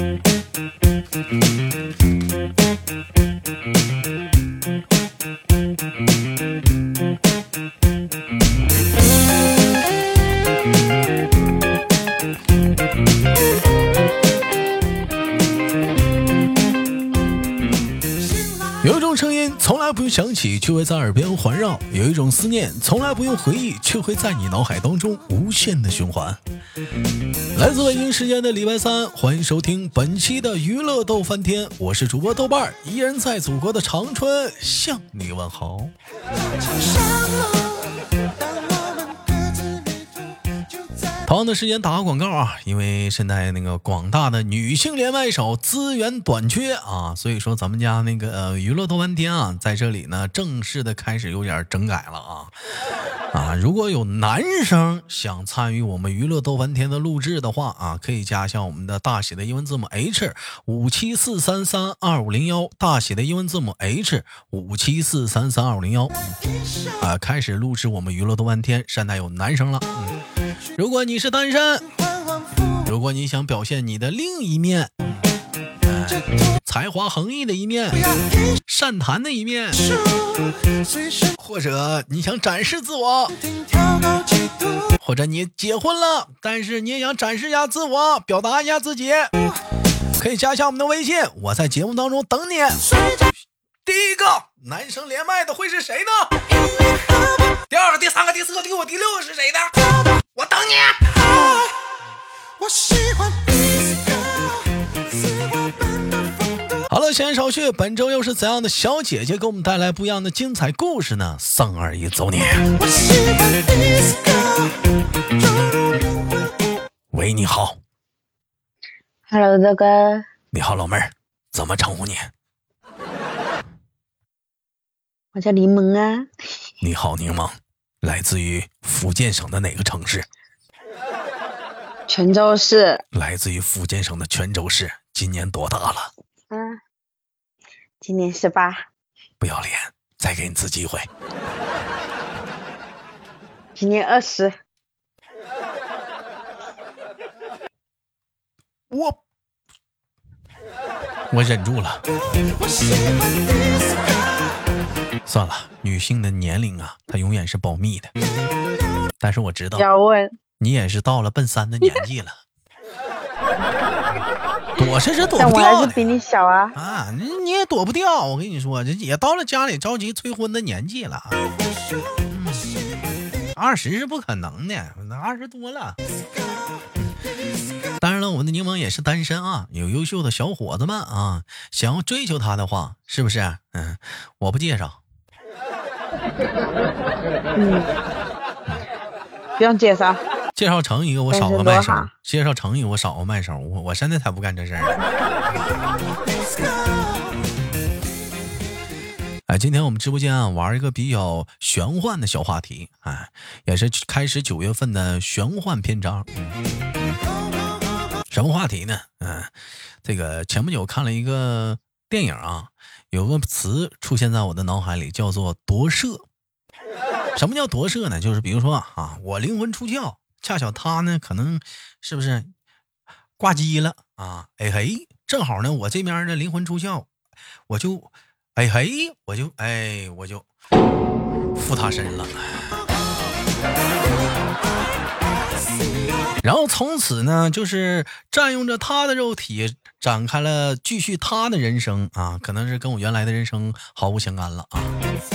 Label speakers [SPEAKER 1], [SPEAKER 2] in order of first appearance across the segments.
[SPEAKER 1] 有一种声音从来不用响起，却会在耳边环绕；有一种思念从来不用回忆，却会在你脑海当中无限的循环。来自北京时间的礼拜三，欢迎收听本期的娱乐逗翻天，我是主播豆瓣儿，依然在祖国的长春向你问好。同样的时间打个广告啊，因为现在那个广大的女性连麦手资源短缺啊，所以说咱们家那个娱乐逗翻天啊，在这里呢正式的开始有点整改了啊，如果有男生想参与我们娱乐逗翻天的录制的话啊，可以加一下我们的大写的英文字母 H574332501，大写的英文字母 H574332501啊，开始录制我们娱乐逗翻天，现在有男生了。如果你是单身，如果你想表现你的另一面，才华横溢的一面，善谈的一面，或者你想展示自我，或者你结婚了，但是你也想展示一下自我，表达一下自己，可以加一下我们的微信，我在节目当中等你。第一个男生连麦的会是谁呢？第二个、第三个、第四个、第五、第六个是谁的？我等你。好了，闲言少叙，本周又是怎样的小姐姐给我们带来不一样的精彩故事呢？3、2、1，走你。喂，你好。
[SPEAKER 2] Hello， 大哥。
[SPEAKER 1] 你好，老妹儿，怎么称呼你？
[SPEAKER 2] 我叫柠檬啊。
[SPEAKER 1] 你好，柠檬，来自于福建省的哪个城市？
[SPEAKER 2] 泉州市。
[SPEAKER 1] 来自于福建省的泉州市，今年多大了？
[SPEAKER 2] 今年18。
[SPEAKER 1] 不要脸，再给你次机会。
[SPEAKER 2] 今年20。
[SPEAKER 1] 我忍住了。算了，女性的年龄啊，她永远是保密的。但是我知道，
[SPEAKER 2] 要问
[SPEAKER 1] 你也是到了奔3的年纪了。躲是躲不掉的，
[SPEAKER 2] 但我还是比你小啊！
[SPEAKER 1] 你也躲不掉。我跟你说，这也到了家里着急催婚的年纪了。20是不可能的，20多了。当然了，我们的柠檬也是单身啊，有优秀的小伙子们啊，想要追求他的话，是不是？我不介绍。
[SPEAKER 2] 不用介绍。
[SPEAKER 1] 介绍成一个我少个卖手，介绍成一个我少个卖手，我现在才不干这事儿。今天我们直播间啊玩一个比较玄幻的小话题，也是开始9月份的玄幻篇章。什么话题呢？这个前不久看了一个电影啊，有个词出现在我的脑海里，叫做夺舍。什么叫夺舍呢？就是比如说我灵魂出窍，恰巧他呢可能是不是挂机了啊？正好呢我这边的灵魂出窍，我就附他身了。然后从此呢，就是占用着他的肉体，展开了继续他的人生啊，可能是跟我原来的人生毫无相干了啊。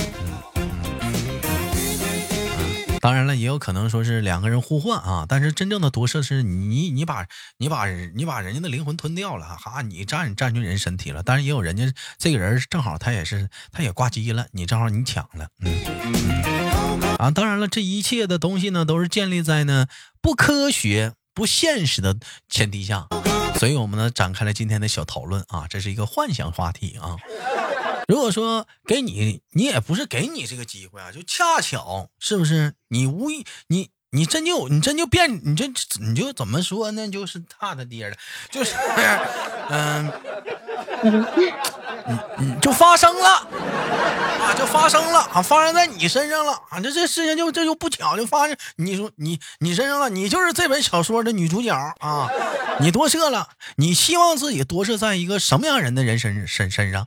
[SPEAKER 1] 当然了，也有可能说是两个人互换啊，但是真正的夺舍是你把人家的灵魂吞掉了你占据人身体了，但是也有人家这个人正好他也挂机了，你正好你抢了。当然了，这一切的东西呢都是建立在呢不科学不现实的前提下，所以我们呢展开了今天的小讨论啊，这是一个幻想话题啊。如果说给你也不是给你这个机会啊，就恰巧是不是你无意你真就变你就怎么说呢，就是他的爹了，就是就发生了啊，就发生了啊，发生在你身上了啊，这事情就不巧就发生，你说你身上了，你就是这本小说的女主角啊，你夺舍了，你希望自己夺舍在一个什么样人的人身上？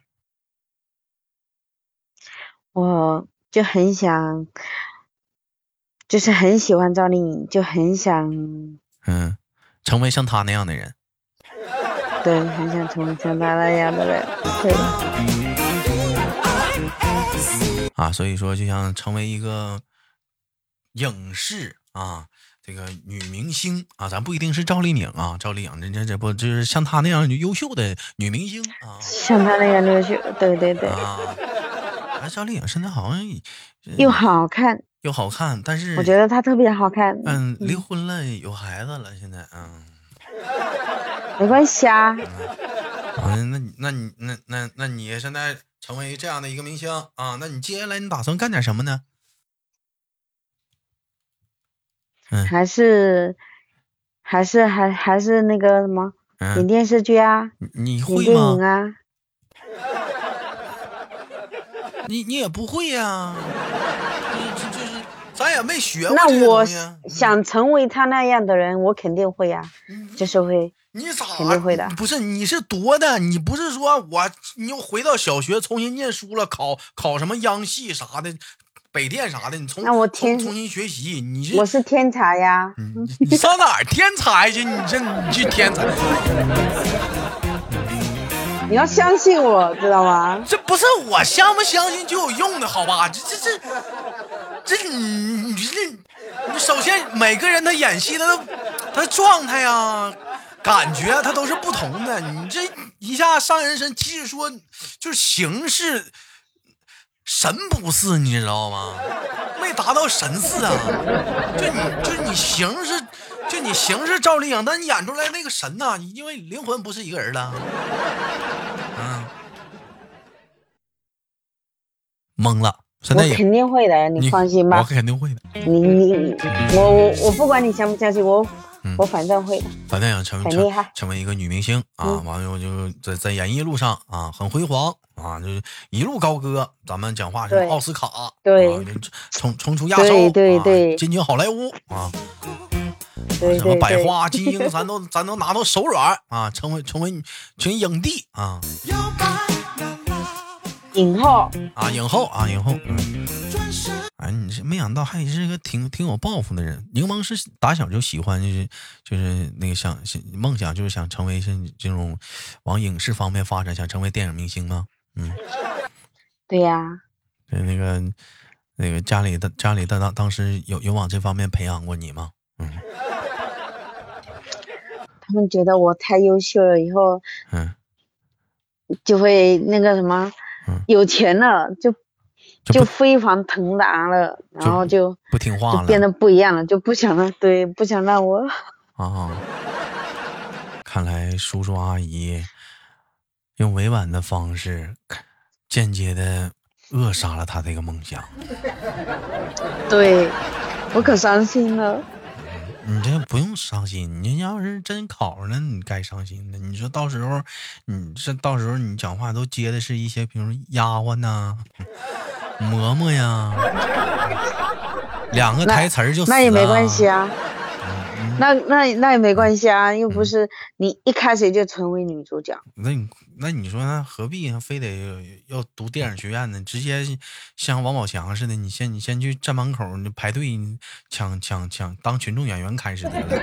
[SPEAKER 2] 我就很想，就是很喜欢赵丽颖，就很想，
[SPEAKER 1] 成为像她那样的人。
[SPEAKER 2] 对，很想成为像她那样的人，对。
[SPEAKER 1] 啊，所以说就想成为一个影视啊，这个女明星啊，咱不一定是赵丽颖啊，赵丽颖人家这不就是像她那样优秀的女明星啊，
[SPEAKER 2] 像她那样优秀，对对对。
[SPEAKER 1] 赵丽颖现在好像
[SPEAKER 2] 又好看，
[SPEAKER 1] 又好看，但是
[SPEAKER 2] 我觉得她特别好看。
[SPEAKER 1] 离婚了，有孩子了，现在
[SPEAKER 2] 没关系啊。
[SPEAKER 1] 那你现在成为这样的一个明星啊，那你接下来你打算干点什么呢？
[SPEAKER 2] 还是那个什么，演电视剧啊，
[SPEAKER 1] 你会吗？
[SPEAKER 2] 演电影啊。
[SPEAKER 1] 你也不会呀，就是咱也没学过。
[SPEAKER 2] 那我想成为他那样的人，我肯定会呀，就是会。
[SPEAKER 1] 你咋
[SPEAKER 2] 肯定会的？
[SPEAKER 1] 不是，你是多的，你不是说你又回到小学重新念书了，考什么央戏啥的，北电啥的，你重新学习，
[SPEAKER 2] 我是天才呀。
[SPEAKER 1] 你上哪儿天才去？你去天才。
[SPEAKER 2] 你要相信我，知道吗？
[SPEAKER 1] 这不是我相不相信就有用的，好吧？你首先每个人他演戏他状态呀、感觉他都是不同的。你这一下上人身，即使说就是形式神不似，你知道吗？没达到神似啊。就你形式赵丽颖，但你演出来那个神呐、因为灵魂不是一个人的。懵了，现在
[SPEAKER 2] 我肯定会的，你放心吧。
[SPEAKER 1] 我肯定会的。
[SPEAKER 2] 我不管你相不相信我，我反正会的。
[SPEAKER 1] 反正想成为一个女明星啊，完了就在演艺路上啊很辉煌啊，就一路高歌。咱们讲话是奥斯卡，
[SPEAKER 2] 对，
[SPEAKER 1] 冲出亚洲，
[SPEAKER 2] 对，
[SPEAKER 1] 进军好莱坞啊。
[SPEAKER 2] 对，
[SPEAKER 1] 什么百花金鹰，咱都拿到手软啊，成为影帝啊。
[SPEAKER 2] 影后，
[SPEAKER 1] 哎，你是没想到还是个挺有抱负的人。柠檬是打小就喜欢，就是那个梦想，就是想成为这种往影视方面发展，想成为电影明星吗？
[SPEAKER 2] 对呀。
[SPEAKER 1] 那个家里的当时有往这方面培养过你吗？
[SPEAKER 2] 他们觉得我太优秀了，以后就会那个什么。有钱了就飞黄腾达了，然后就
[SPEAKER 1] 不听话了，
[SPEAKER 2] 就变得不一样了，就不想让我
[SPEAKER 1] 看来叔叔阿姨用委婉的方式间接的扼杀了他这个梦想。
[SPEAKER 2] 对，我可伤心了。
[SPEAKER 1] 你这不用伤心，你要是真考上了，你该伤心的。你说到时候你讲话都接的是一些，比如丫鬟呐、嬷嬷呀，两个台词就死了。
[SPEAKER 2] 那也没关系啊。那也没关系啊，又不是你一开始就成为女主角。
[SPEAKER 1] 那你说那何必非得要读电影学院呢？直接像王宝强似的，你先去站门口，你排队抢当群众演员开始得了。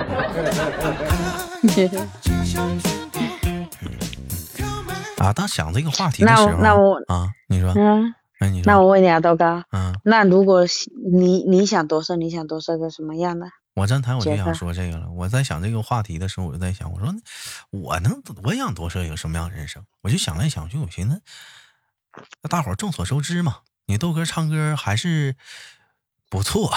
[SPEAKER 1] 当想这个话题的时候，你说，
[SPEAKER 2] 那我问你啊，豆哥，那如果你想夺舍个什么样的？
[SPEAKER 1] 我站台我就想说这个了。我在想这个话题的时候，我就在想，我说我想夺舍一个什么样的人生？我就想来想去，我寻思，大伙儿众所周知嘛，你豆哥唱歌还是不错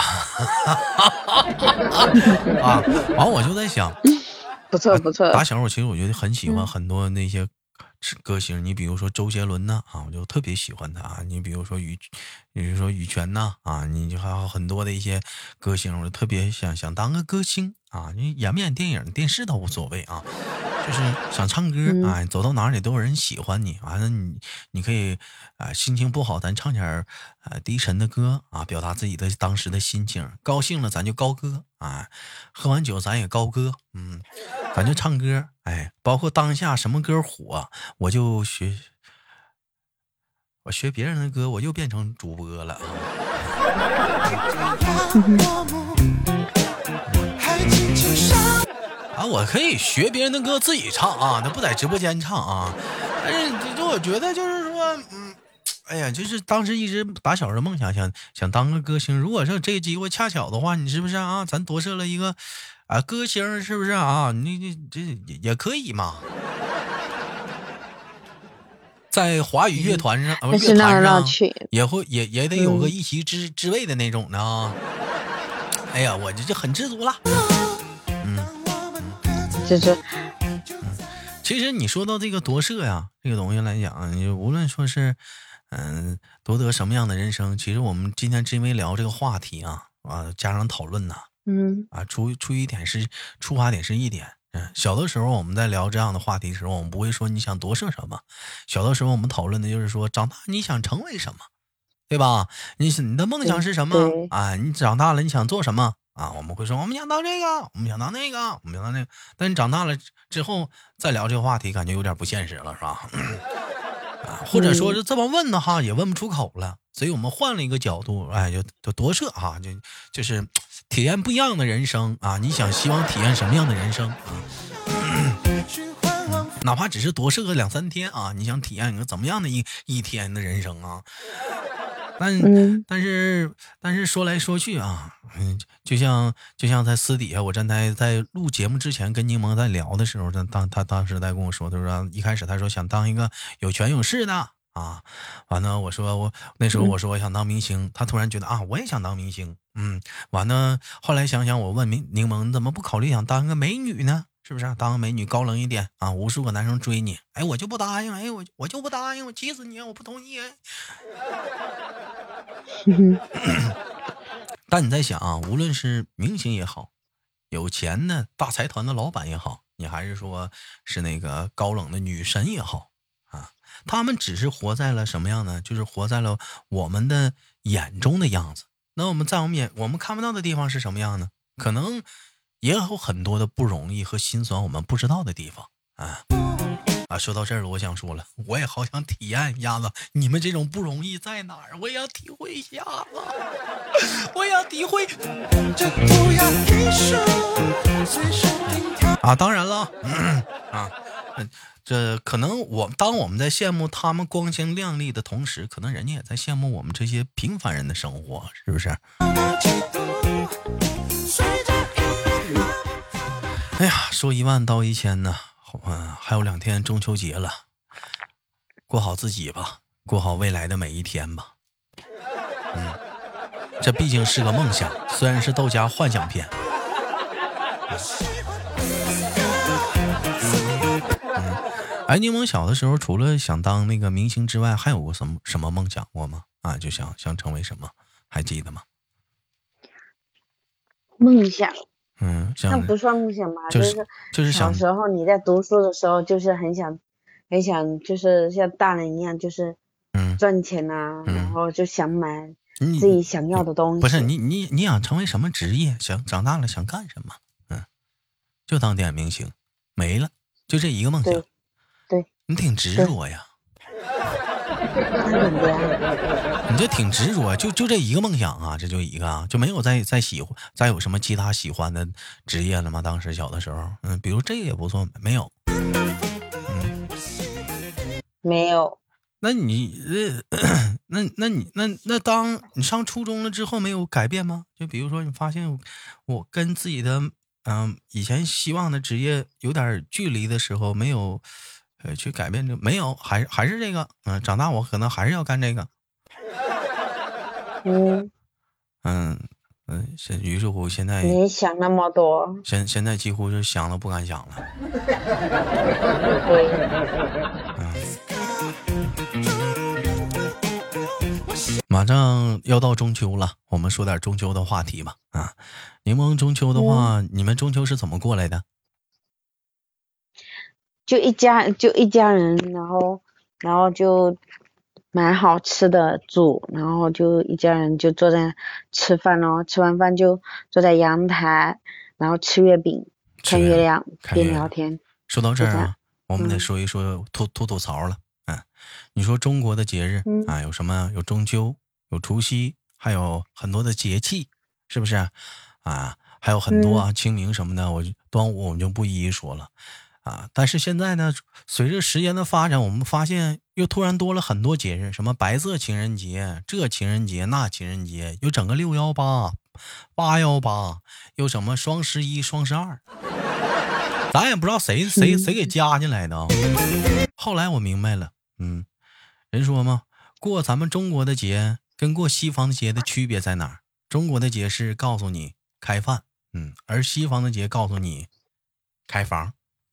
[SPEAKER 1] 完我就在想，
[SPEAKER 2] 不错。
[SPEAKER 1] 打小其实我觉得很喜欢很多那些歌星，你比如说周杰伦呐我就特别喜欢他啊。你比如说羽泉呐你就还有很多的一些歌星，我就特别想当个歌星啊。你演不演电影、电视都无所谓啊，就是想唱歌走到哪里都有人喜欢你。完了你可以心情不好咱唱点低沉的歌表达自己的当时的心情。高兴了咱就高歌喝完酒咱也高歌，咱就唱歌。包括当下什么歌火，我学别人的歌，我又变成主播了我可以学别人的歌自己唱那不在直播间唱但是我觉得就是说哎呀，就是当时一直打小的梦想，想当个歌星。如果说这个机会恰巧的话，你是不是咱夺舍了一个歌星，是不是你这也可以嘛？在华语乐团上，乐坛上也得有个一席之位的那种的哎呀，我这很知足了。其实你说到这个夺舍呀，这个东西来讲，你无论说是夺得什么样的人生，其实我们今天因为聊这个话题加上讨论出发点是一点。小的时候我们在聊这样的话题的时候，我们不会说你想夺舍什么，小的时候我们讨论的就是说长大你想成为什么，对吧？你的梦想是什么你长大了你想做什么我们会说我们想当这个，我们想当那个，我们想当那个。但你长大了之后再聊这个话题，感觉有点不现实了，是吧？或者说是这么问的也问不出口了。所以我们换了一个角度，就夺舍就是体验不一样的人生你希望体验什么样的人生哪怕只是夺舍个2-3天你想体验一个怎么样的一天的人生但是说来说去就像在私底下，我在录节目之前跟柠檬在聊的时候，他当时在跟我说，他说一开始他说想当一个有权有势的完了那时候我说我想当明星，他突然觉得我也想当明星，完了后来想想，我问柠檬你怎么不考虑想当个美女呢？是不是当个美女高冷一点无数个男生追你，我就不答应，我就不答应，我气死你，我不同意但你在想无论是明星也好，有钱的大财团的老板也好，你还是说是那个高冷的女神也好他们只是活在了什么样呢？就是活在了我们的眼中的样子。那我们在我们看不到的地方是什么样呢？可能也有很多的不容易和心酸我们不知道的地方说到这儿了，我想说了，我也好想体验一下子你们这种不容易在哪儿，我也要体会一下子，我也要体会当然了这可能当我们在羡慕他们光鲜亮丽的同时，可能人家也在羡慕我们这些平凡人的生活，是不是？哎呀，说10000道1000呢还有2天中秋节了，过好自己吧，过好未来的每一天吧。这毕竟是个梦想，虽然是豆家幻想片。柠檬小的时候除了想当那个明星之外，还有过什么梦想过吗？就想成为什么，还记得吗？
[SPEAKER 2] 梦想
[SPEAKER 1] 那
[SPEAKER 2] 不算梦想吧，
[SPEAKER 1] 就是
[SPEAKER 2] 小时候你在读书的时候，就是很想，就是像大人一样，就是赚钱然后就想买自己想要的东西。
[SPEAKER 1] 不是你想成为什么职业？想长大了想干什么？就当电影明星，没了，就这一个梦想。
[SPEAKER 2] 对，
[SPEAKER 1] 你挺执着呀。你这挺执着，就这一个梦想这就一个就没有再有什么其他喜欢的职业了吗？当时小的时候，比如这个也不错，没有，
[SPEAKER 2] 没有。
[SPEAKER 1] 那你那当你上初中了之后没有改变吗？就比如说你发现我跟自己的以前希望的职业有点距离的时候，没有去改变这没有，还是这个长大我可能还是要干这个。于是乎现在
[SPEAKER 2] 你想那么多，
[SPEAKER 1] 现在几乎是想了不敢想了。 马上要到中秋了，我们说点中秋的话题吧。啊，柠檬中秋的话，你们中秋是怎么过来的？
[SPEAKER 2] 就一家人，然后就买好吃的煮，然后就一家人就坐在吃饭咯，吃完饭就坐在阳台，然后吃月饼，看月亮，边聊天。
[SPEAKER 1] 说到这儿啊，我们得说一说吐槽了。你说中国的节日啊，有什么？有中秋，有除夕，还有很多的节气，是不是啊？还有很多啊，清明什么的，端午我们就不一一说了啊。但是现在呢，随着时间的发展，我们发现又突然多了很多节日，什么白色情人节，这情人节那情人节，又整个618、818，又什么双11、双12，咱也不知道谁给加进来的啊。后来我明白了，人说嘛，过咱们中国的节跟过西方的节的区别在哪儿？中国的节是告诉你开饭，而西方的节告诉你开房。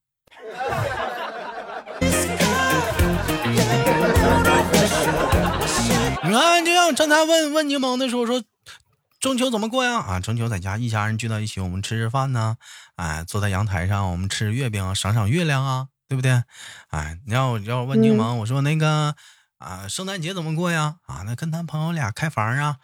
[SPEAKER 1] 你看，就像刚才问柠檬的说中秋怎么过呀？啊，中秋在家一家人聚到一起，我们吃吃饭呢，坐在阳台上，我们吃月饼，赏月亮啊，对不对？你要问柠檬，我说那个圣诞节怎么过呀？啊，那跟咱朋友俩开房啊。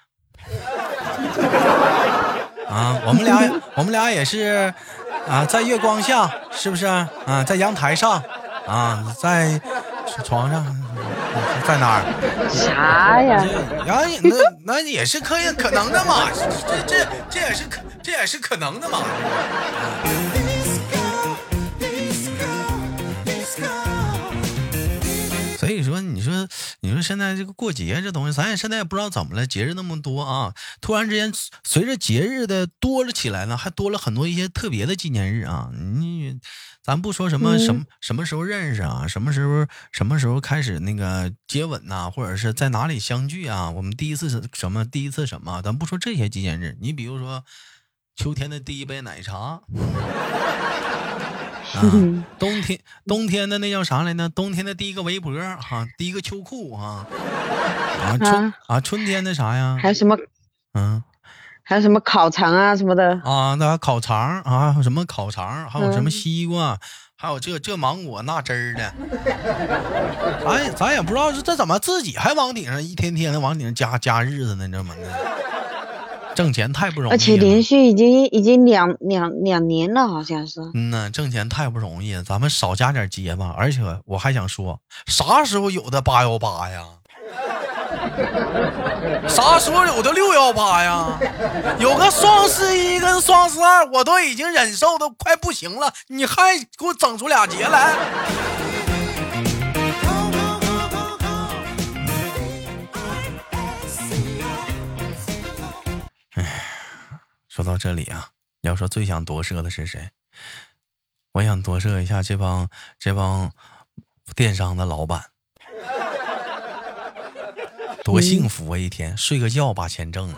[SPEAKER 1] 我们俩也是在月光下，是不是啊？在阳台上啊，在床上，在哪儿？
[SPEAKER 2] 啥呀？
[SPEAKER 1] 那也是可能的嘛，这也是可能的嘛。所以说，你说现在这个过节这东西，咱也现在也不知道怎么了，节日那么多啊，突然之间随着节日的多了起来呢，还多了很多一些特别的纪念日啊。咱不说什么时候认识啊，什么时候开始那个接吻呐，或者是在哪里相聚啊，我们第一次什么，咱不说这些纪念日，你比如说秋天的第一杯奶茶。冬天的那叫啥来呢？冬天的第一个围脖第一个秋裤春天的啥呀？
[SPEAKER 2] 还有什么？还有什么烤肠啊什么的
[SPEAKER 1] 那烤肠什么烤肠，还有什么西瓜，还有这芒果那汁儿的，咱也不知道这怎么自己还往顶上一天天的往顶上加日子呢？这么的，挣钱太不容易了，
[SPEAKER 2] 而且连续已经两年了，好像是。
[SPEAKER 1] 挣钱太不容易了，咱们少加点节吧。而且我还想说，啥时候有的818呀？啥时候有的618呀？有个双11跟双12，我都已经忍受的快不行了，你还给我整出俩节来？说到这里啊，要说最想夺舍的是谁？我想夺舍一下这帮电商的老板，多幸福啊！一天睡个觉把钱挣了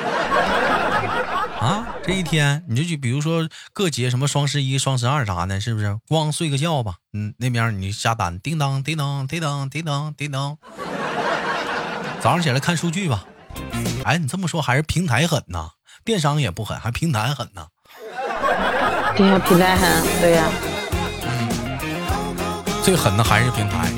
[SPEAKER 1] 这一天你就比如说各节什么双11、双12啥的，是不是光睡个觉吧？那边你下单，叮当叮当叮当叮当叮当，早上起来看数据吧。你这么说还是平台狠呐，电商也不狠，还平台狠呐。
[SPEAKER 2] 对呀，平台狠，对呀。
[SPEAKER 1] 最狠的还是平台。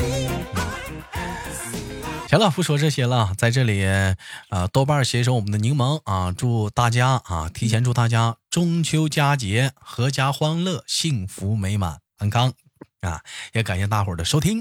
[SPEAKER 1] 行了，不说这些了，在这里豆瓣携手我们的柠檬祝大家提前祝大家中秋佳节阖家欢乐，幸福美满，安康也感谢大伙儿的收听。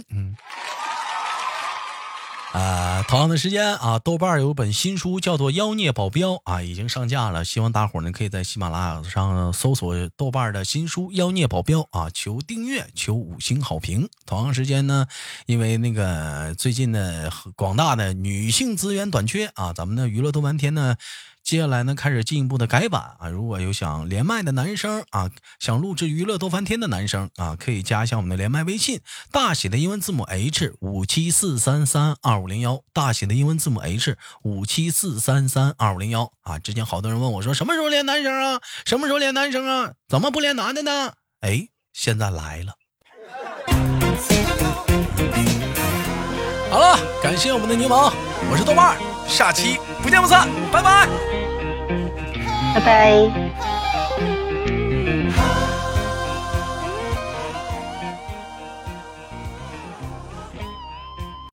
[SPEAKER 1] 同样的时间豆瓣有本新书叫做《妖孽保镖》已经上架了，希望大伙儿呢可以在喜马拉雅上搜索豆瓣的新书《妖孽保镖》求订阅，求5星好评。同样时间呢，因为那个最近的广大的女性资源短缺咱们的娱乐豆瓣天呢接下来呢开始进一步的改版如果有想连麦的男生想录制娱乐逗翻天的男生可以加一下我们的连麦微信，大写的英文字母 H574332501，大写的英文字母 H574332501之前好多人问我说什么时候连男生啊，什么时候连男生啊，怎么不连男的呢？现在来了。好了，感谢我们的柠檬，我是豆瓣， 下期不见不散，拜拜。
[SPEAKER 2] 拜拜。